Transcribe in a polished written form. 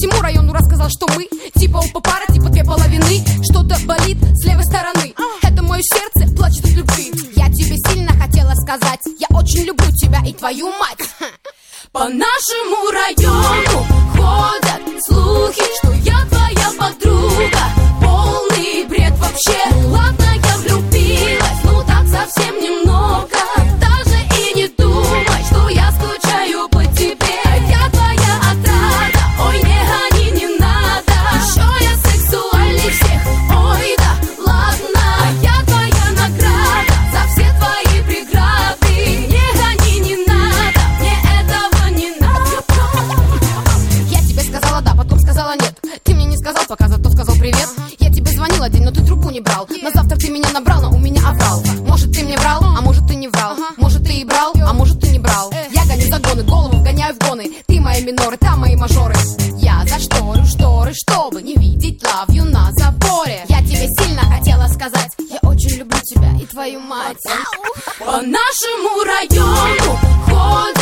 всему району рассказал, что мы типа оба пара, типа две половины. Что-то болит с левой стороны. Это мое сердце плачет от любви. Я тебе сильно хотела сказать, я очень люблю тебя и твою мать. По нашему району ходят слухи, что я твоя подруга. Полный бред вообще. Ладно, я влюбилась, ну так совсем немного. Даже и не думай, что я скучаю по тебе. Я твоя отрада, ой, не гони, не надо. Еще я сексуальней всех, ой, да ладно. Я твоя награда за все твои преграды. Не гони, не надо, мне этого не надо. Я тебе сказала да, потом сказала нет. Ты мне не сказал пока, зато сказал привет. Я тебе звонила день, но ты трубку не брал. На завтра ты меня набрал, но у меня оврал. Может ты мне врал, а может ты не врал. Может ты и брал, а может ты не брал. Я гоню загоны, голову вгоняю в гоны. Ты мои миноры, там мои мажоры. Я зашторю шторы, чтобы не видеть лавью на заборе. Я тебе сильно хотела сказать, я очень люблю тебя и твою мать. По нашему району ходят